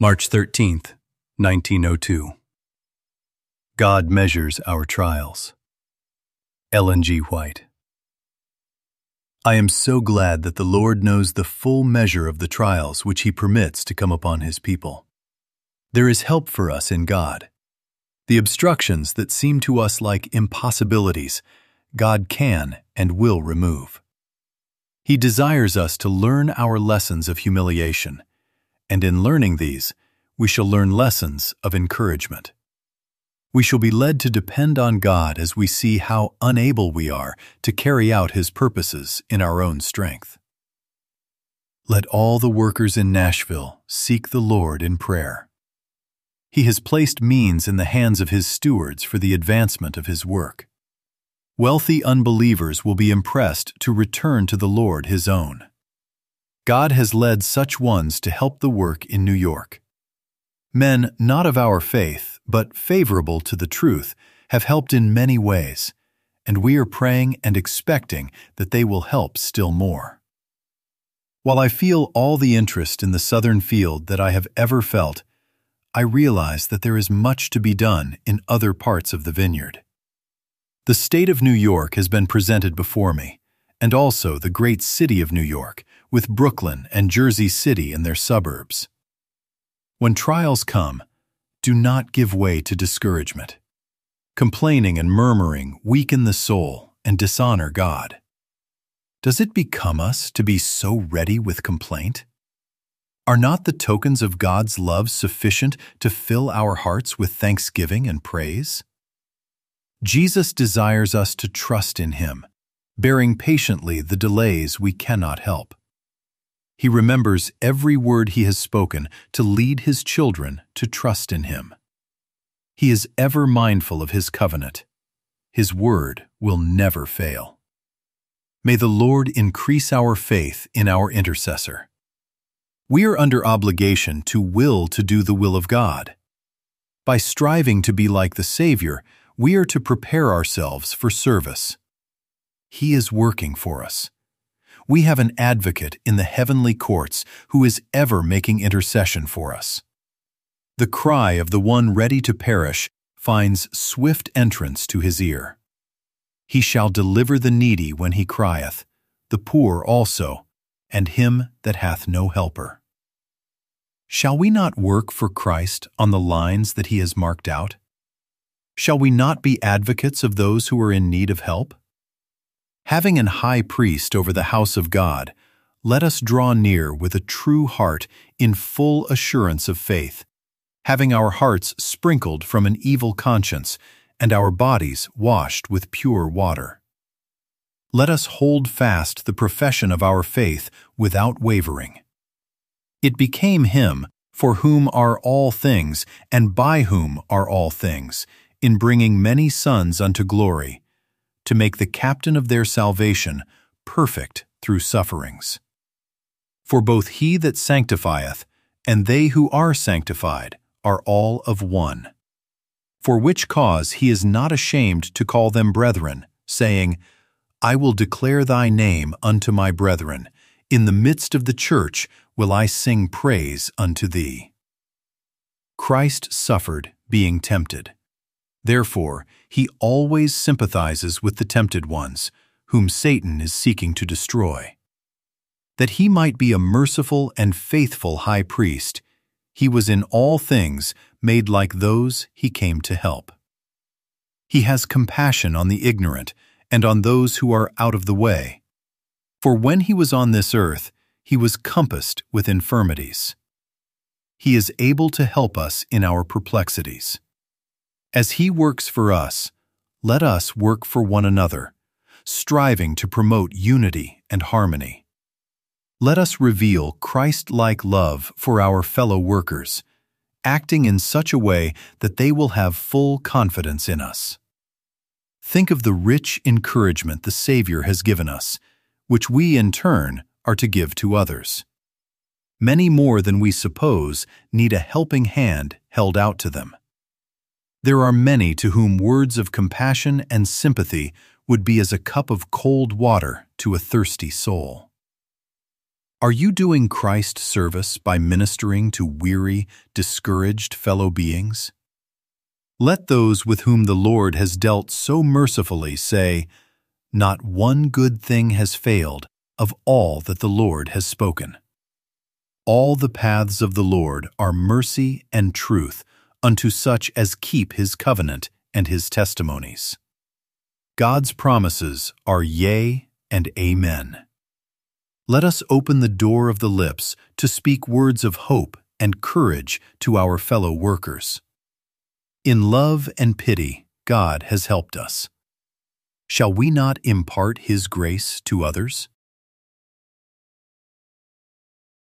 March 13th, 1902. God measures our trials. Ellen G. White. I am so glad that the Lord knows the full measure of the trials which He permits to come upon His people. There is help for us in God. The obstructions that seem to us like impossibilities, God can and will remove. He desires us to learn our lessons of humiliation, and in learning these, we shall learn lessons of encouragement. We shall be led to depend on God as we see how unable we are to carry out His purposes in our own strength. Let all the workers in Nashville seek the Lord in prayer. He has placed means in the hands of His stewards for the advancement of His work. Wealthy unbelievers will be impressed to return to the Lord His own. God has led such ones to help the work in New York. Men not of our faith, but favorable to the truth, have helped in many ways, and we are praying and expecting that they will help still more. While I feel all the interest in the southern field that I have ever felt, I realize that there is much to be done in other parts of the vineyard. The state of New York has been presented before me, and also the great city of New York, with Brooklyn and Jersey City in their suburbs. When trials come, do not give way to discouragement. Complaining and murmuring weaken the soul and dishonor God. Does it become us to be so ready with complaint? Are not the tokens of God's love sufficient to fill our hearts with thanksgiving and praise? Jesus desires us to trust in Him, bearing patiently the delays we cannot help. He remembers every word He has spoken to lead His children to trust in Him. He is ever mindful of His covenant. His word will never fail. May the Lord increase our faith in our intercessor. We are under obligation to will to do the will of God. By striving to be like the Savior, we are to prepare ourselves for service. He is working for us. We have an advocate in the heavenly courts who is ever making intercession for us. The cry of the one ready to perish finds swift entrance to His ear. He shall deliver the needy when he crieth, the poor also, and him that hath no helper. Shall we not work for Christ on the lines that He has marked out? Shall we not be advocates of those who are in need of help? Having an high priest over the house of God, let us draw near with a true heart in full assurance of faith, having our hearts sprinkled from an evil conscience and our bodies washed with pure water. Let us hold fast the profession of our faith without wavering. It became Him, for whom are all things, and by whom are all things, in bringing many sons unto glory, to make the captain of their salvation perfect through sufferings. For both He that sanctifieth and they who are sanctified are all of one. For which cause He is not ashamed to call them brethren, saying, I will declare Thy name unto my brethren. In the midst of the church will I sing praise unto Thee. Christ suffered, being tempted. Therefore, He always sympathizes with the tempted ones, whom Satan is seeking to destroy. That He might be a merciful and faithful high priest, He was in all things made like those He came to help. He has compassion on the ignorant and on those who are out of the way. For when He was on this earth, He was compassed with infirmities. He is able to help us in our perplexities. As He works for us, let us work for one another, striving to promote unity and harmony. Let us reveal Christ-like love for our fellow workers, acting in such a way that they will have full confidence in us. Think of the rich encouragement the Savior has given us, which we in turn are to give to others. Many more than we suppose need a helping hand held out to them. There are many to whom words of compassion and sympathy would be as a cup of cold water to a thirsty soul. Are you doing Christ service by ministering to weary, discouraged fellow beings? Let those with whom the Lord has dealt so mercifully say, "Not one good thing has failed of all that the Lord has spoken." All the paths of the Lord are mercy and truth unto such as keep his covenant and his testimonies. God's promises are yea and amen. Let us open the door of the lips to speak words of hope and courage to our fellow workers. In love and pity, God has helped us. Shall we not impart his grace to others?